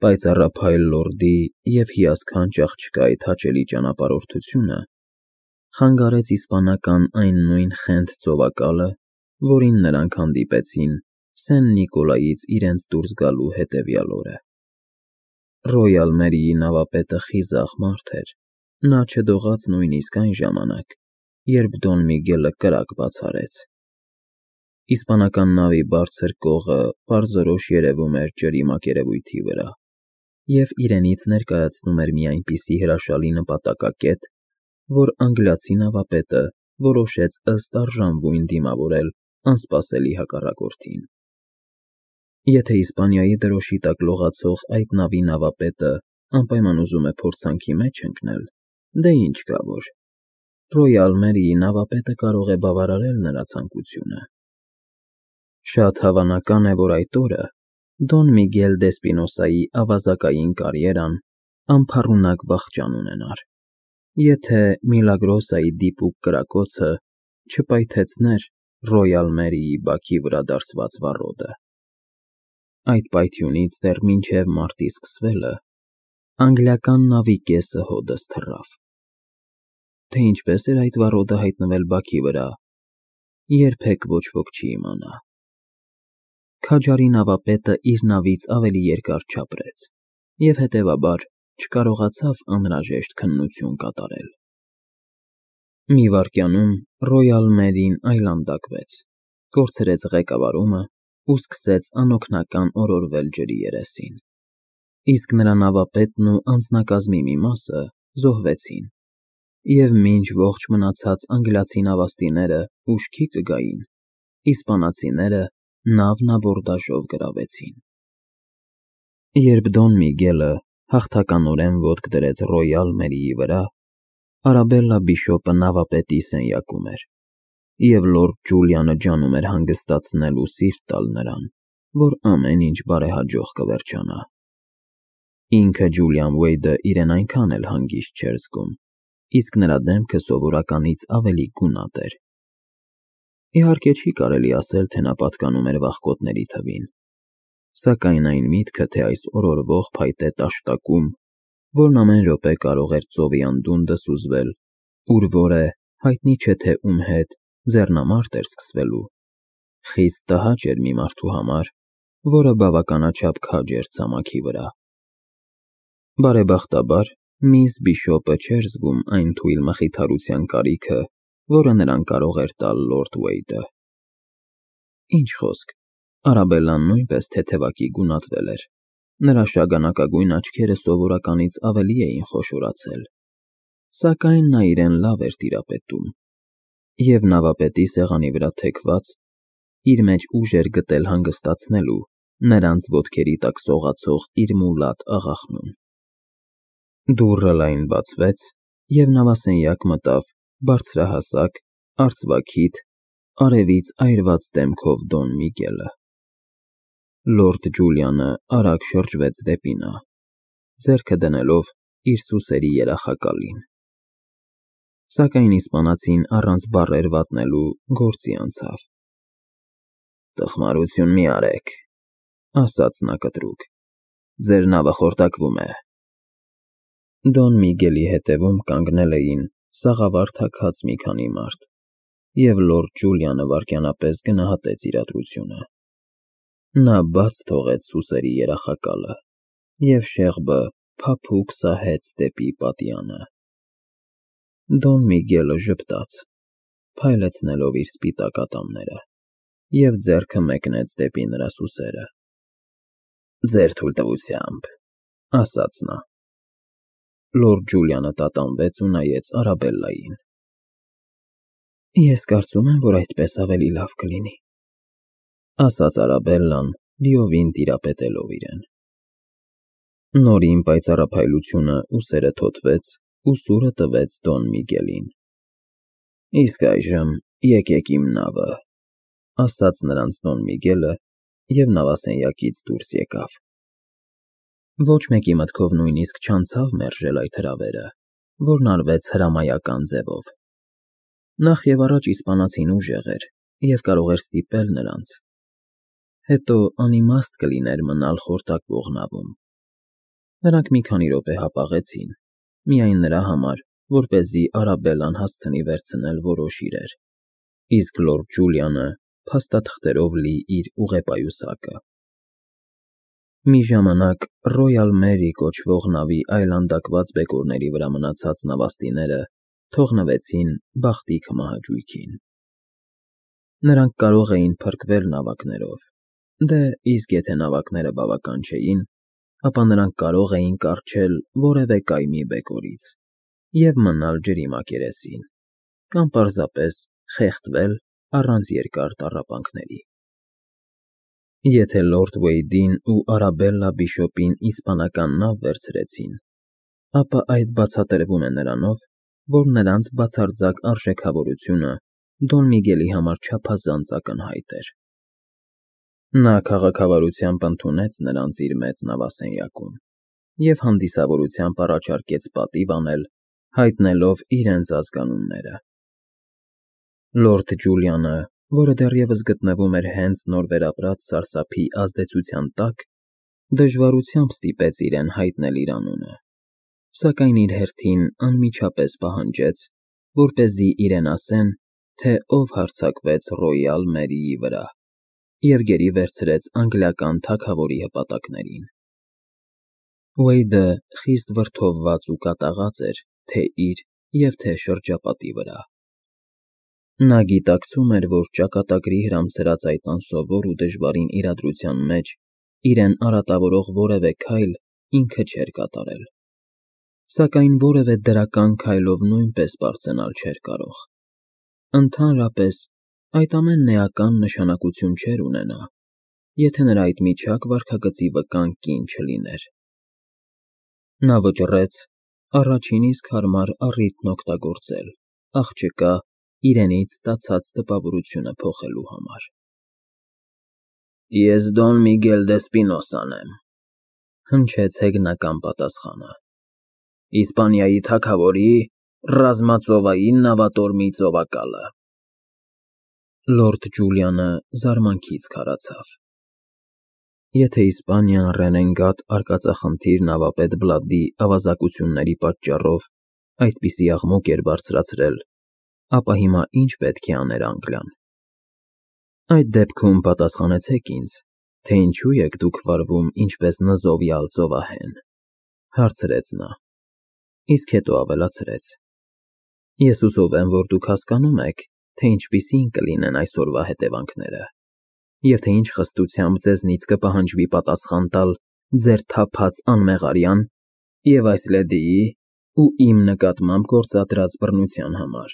Պայծառափայլ լորդի և հիասքանչ աղջկայի հաճելի ճանապարհորդությունը խանգարեց իսպանական այն նույն խենթ ծովակալը, որին նրանք հանդիպեցին Սեն Նիկոլայից իրենց դուրս գալու հետևյալ օրը։ Ռոյալ Մերիի նավապետը խիզախ մարդ էր, նա չդողաց նույնիսկ այն ժամանակ, երբ Դոն Միգելը կրակ բացարեց։ Իսպանական նավի բարձր կողը պարզորոշ երևում էր ջրի մակերևույթի վրա և իրենից ներկայացնում էր մի այնպիսի հրաշալի նպատակակետ, որ անգլիացի նավապետը որոշեց ըստ արժանվույն դիմավորել անսպասելի հակառակորդին։ Եթե Իսպանիայի դրոշի տակ լողացող այդ նավի նավապետը անպայման ուզում է փորձանքի մեջ ընկնել, դե ինչ կա որ, Ռոյալ Մերիի նավապետը կարող է բավարարել նրա ցանկությունը։ Շատ հավանական է, որ այդ օրը Դոն Միգել դե Սպինոսայի ավազակային կարիերան անփառունակ վախճան ունենար, եթե Միլագրոսայի դիպուկ կրակոցը չպայթեցներ Ռոյալ Մերիի բաքի վրա դարսված վառոդը։ Այդ պայթյունից դեռ մինչև մարտի սկսվելը անգլիական նավի կեսը հօդս թռավ։ Թե ինչպես էր այդ վառոդը հայտնվել բաքի վրա, երբեք ոչ ոք չի իմանա։ Քաջարի նավապետը իր նավից ավելի երկար չապրեց և հետևաբար չկարողացավ անհրաժեշտ քննություն կատարել։ Մի վայրկյանում Ռոյալ Մերին այլանդակվեց, կորցրեց ղեկավարումը ու սկսեց անօգնական օրորվել ջրի երեսին, իսկ նրա նավապետն ու անձնակազմի մի մասը զոհվեցին, և մինչ ողջ մնացած անգլիացի նավաստիները ուշքի կգային, իսպանացիները նավն աբորդաժով գրավեցին։ Երբ Դոն Միգելը հաղթականորեն ոտք դրեց Ռոյալ Մերիի վրա, Արաբելլա բիշոպը նավապետի սենյակում էր, և լորդ Ջուլիանը ջանում էր հանգստացնել ու սիրտ տալ նրան, որ ամեն ինչ բարեհաջող կվերջանա։ Ինքը Ջուլիան Վեյդը իրեն այնքան էլ հանգիստ չէր զգում, իսկ նրա դեմքը սովորականից ավելի գունատ էր։ Իհարկե չի կարելի ասել, թե նա պատկանում էր վախկոտների թվին, սակայն այն միտքը, թե այս օրորվող փայտե տաշտակում, որն ամեն րոպե կարող էր ծովի անդունդը սուզվել, ուր որ է, հայտնի չէ թե ում հետ, ձեռնամարտ էր սկսվելու, խիստ տհաճ էր մի մարդու համար, որը բավականաչափ քաջ էր ցամաքի վրա։ Բարեբախտաբար, միս Բիշոպը չէր զգում այն թույլ մխիթարության կարիքը, որը նրան կարող էր տալ լորդ Վեյդը։ Ինչ խոսք, Արաբելլան նույնպես թեթևակի գունատվել էր, նրա շագանակագույն աչքերը սովորականից ավելի էին խոշորացել, սակայն նա իրեն լավ էր տիրապետում, և նավապետի սեղանի վրա թեքված, իր մեջ ուժ էր գտել հանգստացնելու նրանց ոտքերի տակ սողացող իր մուլատ աղախնուն։ Դուռը լայն բացվեց, և նավասենյակ մտավ բարձրահասակ, արծվաքիթ, արևից այրված դեմքով Դոն Միգելը։ Լորդ Ջուլիանը արագ շրջվեց դեպի նա, ձեռքը դնելով իր սուսերի երախակալին, սակայն իսպանացին առանց բառեր վատնելու գործի անցավ։ «Տխմարություն մի արեք», ասաց նա կտրուկ, «ձեր նավը խորտակվում է»։ Դոն Միգելի հետևում կանգնել էին սաղավարտ հագած մի քանի մարդ, և լորդ Ջուլիանը վայրկյանապես գնահատեց իրադրությունը։ Նա բաց թողեց սուսերի երախակալը, և շեղբը փափուկ սահեց դեպի պատյանը։ Դոն Միգելը ժպտաց, փայլեցնելով իր սպիտակ ատամները, և ձեռքը մեկնեց դեպի նրա սուսերը։ «Ձեր թույլտվությամբ», ասաց նա։ Լորդ Ջուլիանը տատանվեց ու նայեց Արաբելլային։ «Ես կարծում եմ, որ այդպես ավելի լավ կլինի», ասաց Արաբելլան, լիովին տիրապետելով իրեն։ Նորին պայծառափայլությունը ուսերը թոթվեց ու սուրը տվեց Դոն Միգելին։ «Իսկ այժմ եկեք իմ նավը», ասաց նրանց Դոն Միգելը և նավասենյակից դուրս եկավ։ Ոչ մեկի մտքով նույնիսկ չանցավ մերժել այդ հրավերը, որն արվեց հրամայական ձևով։ Նախ և առաջ իսպանացին ուժեղ էր և կարող էր ստիպել նրանց։ Հետո անիմաստ կլիներ մնալ խորտակվող նավում։ Նրանք մի քանի րոպե հապաղեցին, միայն նրա համար, որպեսզի Արաբելլան հասցնի վերցնել որոշ իրեր, իսկ լորդ Ջուլիանը փաստաթղթերով լի իր ուղեպայուսակը։ Մի ժամանակ Ռոյալ Մերի կոչվող նավի այլանդակված բեկորների վրա մնացած նավաստիները թողնվեցին բախտի քմահաճույքին։ Նրանք կարող էին փրկվել նավակներով, դե իսկ եթե նավակները բավական չէին, ապա նրանք կարող էին կառչել որևէ կայմի բեկորից և մնալ ջրի մակերեսին, կամ պարզապես խեղդվել առանց երկար տառապանքների։ Եթե լորդ Վեյդին ու Արաբելլա Բիշոպին իսպանական նավ վերցրեցին, ապա այդ բացատրվում է նրանով, որ նրանց բացարձակ արժեքավորությունը Դոն Միգելի համար չափազանց ակնհայտ էր։ Նա քաղաքավարությամբ ընդունեց նրանց իր մեծ նավասենյակում և հանդիսավորությամբ առաջարկեց պատիվ անել, հայտնելով իրենց ազգանունները։ Լորդ Ջուլիանը, որը դեռևս գտնվում էր հենց նոր վերապրած սարսափի ազդեցության տակ, դժվարությամբ ստիպեց իրեն հայտնել իր անունը, սակայն իր հերթին անմիջապես պահանջեց, որպեսզի իրեն ասեն, թե ով հարձակվեց Ռոյալ Մերիի վրա և գերի վերցրեց անգլիական թագավորի հպատակներին։ Ուեյդը խիստ վրդովված ու կատաղած էր թե իր և թե շրջապատի վրա։ Նա գիտակցում էր, որ ճակատագրի հրամսրած այդ անսովոր ու դժվարին իրադրության մեջ իրեն արատավորող որևէ քայլ ինքը չէր կատարել, սակայն որևէ դրական քայլով նույնպես բարձրանալ չէր կարող։ Ընդհանրապես, այդ ամենն էական նշանակություն չէր ունենա, եթե նրա այդ միջակ վարքագծի վկան կին չլիներ։ Նա վճռեց առաջին իսկ հարմար առիթն օգտագործել աղջկա իրենից ստացած տպավորությունը փոխելու համար։ Ես Դոն Միգել դե Սպինոսան եմ, հնչեց հեգնական պատասխանը, Իսպանիայի թագավորի ռազմածովային նավատորմի ծովակալը։ Լորդ Ջուլիանը զարմանքից քարացավ։ Եթե Իսպանիան Ռենեգատ արկածախնդիր նավապետ Բլադի ավազակությունների պատճառով այդպիսի աղմուկ էր բարձրացրել, ապա հիմա ինչ պետք է աներ Անգլիան։ Այդ դեպքում պատասխանեցեք ինձ, թե ինչու եք դուք վարվում ինչպես նզովյալ ծովահեն, հարցրեց նա, իսկ հետո ավելացրեց. Ես հուսով եմ, որ դուք հասկանում եք, թե ինչպիսին կլինեն այսօրվա հետևանքները, և թե ինչ խստությամբ ձեզնից կպահանջվի պատասխան տալ ձեր թափած անմեղարյան և այս լեդիի ու իմ նկատմամբ գործադրած բռնության համար։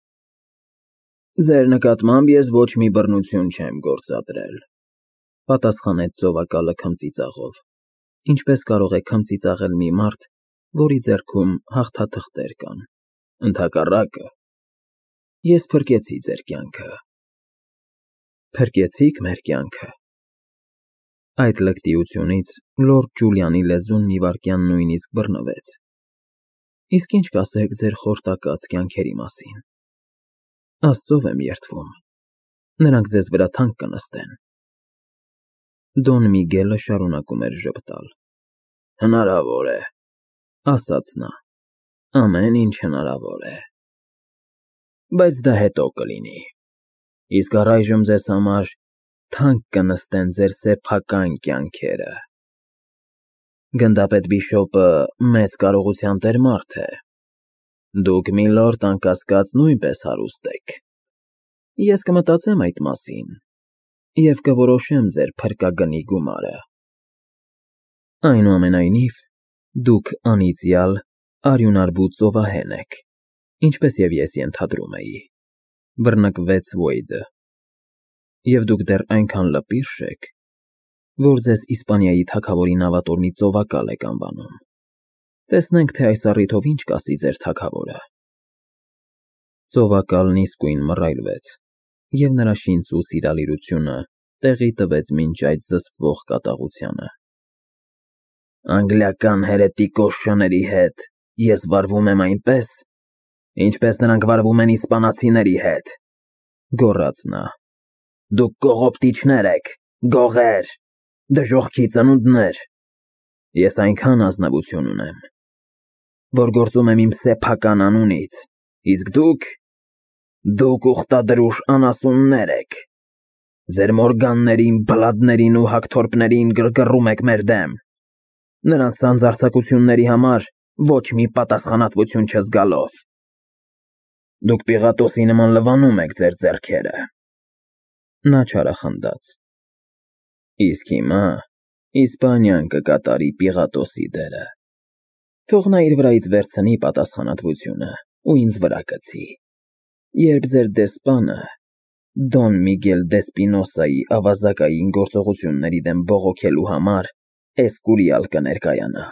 Ձեր նկատմամբ ես ոչ մի բռնություն չեմ գործադրել, պատասխանեց ծովակալը քմծիծաղով, ինչպես կարող է քմծիծաղել մի մարդ, որի ձեռքում հաղթաթղթեր կան, ընդհակառակը, ես փրկեցի ձեր կյանքը։ Փրկեցիք մեր կյանքը։ Այդ լկտիությունից լորդ Ջուլիանի լեզուն մի վայրկյան նույնիսկ բռնվեց։ Իսկ ինչ կասեք ձեր խորտակած կյանքերի մասին։ Աստծով եմ երդվում, նրանք ձեզ վրա թանկ կնստեն։ Դոն Միգելը շարունակում էր ժպտալ։ Հնարավոր է, ասաց նա, ամեն ինչ հնարավոր է։ Բայց դա հետո կլինի, իսկ առայժմ ձեզ համար թանկ կնստեն ձեր սեփական կյանքերը։ Գնդապետ Բիշոպը մեծ կարողության տեր մարդ է։ Դուք, միլորդ, անկասկած, նույնպես հարուստ եք։ Ես կմտածեմ այդ մասին և կորոշեմ ձեր փրկագնի գումարը։ Այնուամենայնիվ, դուք անիծյալ, արյունարբու ծովահեն եք, ինչպես և ես ենթադրում էի, բռնկվեց Վոյդը, և դուք դեռ այնքան լպիրշ եք, որ ձեզ Իսպանիայի թագավորի նավատորմի ծովակալ եք անվանում։ Տեսնենք, թե այս առիթով ինչ կասի ձեր թագավորը։ Ծովակալն իսկույն մռայլվեց, և նրա շինծու սիրալիրությունը տեղի տվեց մինչ այդ զսպվող կատաղությանը։ Անգլիական հերետիկոսների հետ ես վարվում եմ այնպես, ինչպես նրանք վարվում են իսպանացիների հետ, գոռաց նա։ Դուք կողոպտիչներ եք, գողեր, դժոխքի ծնունդներ։ Ես այնքան ազնվություն ունեմ, որ գործում եմ իմ սեփական անունից, իսկ դուք ուխտադրուժ անասուններ եք, ձեր մորգաններին, բլադներին ու հագթորպներին գրգռում եք մեր դեմ, նրանց սանձարձակությունների համար ոչ մի պատասխանատվություն չզգալով։ Դուք Պիղատոսի նման լվանում եք ձեր ձեռքերը։ Նա չարախնդաց։ Իսկ հիմա Իսպանիան կկատարի Պիղատոսի դերը։ Թող նա իր վրայից վերցնի պատասխանատվությունը ու ինձ վրա կցի, երբ ձեր դեսպանը Դոն Միգել Դեսպինոսայի ավազակային գործողությունների դեմ բողոքելու համար Էսկուրիալ կներկայանա։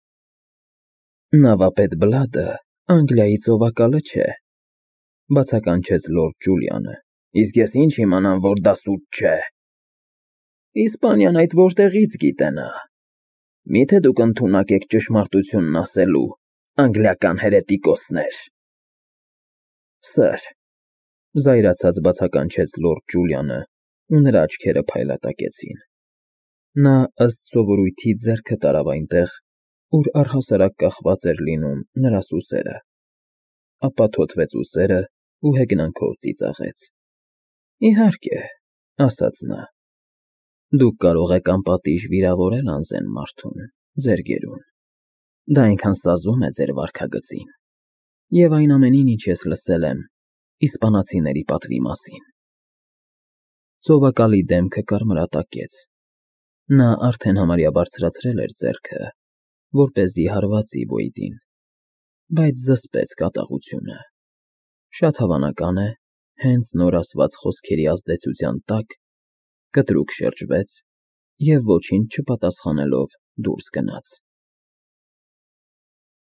Նավապետ Բլադը Անգլիայի ծովակալը չէ, բացականչեց լորդ Ջուլիանը։ Իսկ ես ինչ իմանամ, որ դա սուտ չէ։ Իսպանիան այդ որտեղից գիտենա։ Միթե դուք ընդունակ եք ճշմարտությունն ասելու, անգլիական հերետիկոսներ։ Սըր, զայրացած բացականչեց լորդ Ջուլիանը, ու նրա աչքերը փայլատակեցին։ Նա ըստ սովորույթի ձեռքը տարավ այնտեղ, ուր առհասարակ կախված էր լինում նրա սուսերը, ապա թոթվեց ուսերը ու հեգնանքով ծիծաղեց։ Իհարկե, ասաց նա, դուք կարող եք անպատիժ վիրավորել անզեն մարդուն, ձեր գերուն։ Դա այնքան սազում է ձեր վարքագծին։ Եվ այն ամենին, ինչ ես լսել եմ իսպանացիների պատվի մասին։ Ծովակալի դեմքը կարմրատակեց։ Նա արդեն համարյա բարձրացրել էր ձեռքը, որպեսզի հարվածի Բոյդին, բայց զսպեց կատաղությունը։ Շատ հավանական է, հենց նոր ասված խոսքերի ազդեցության տակ կտրուկ շրջվեց և ոչինչ չպատասխանելով դուրս գնաց։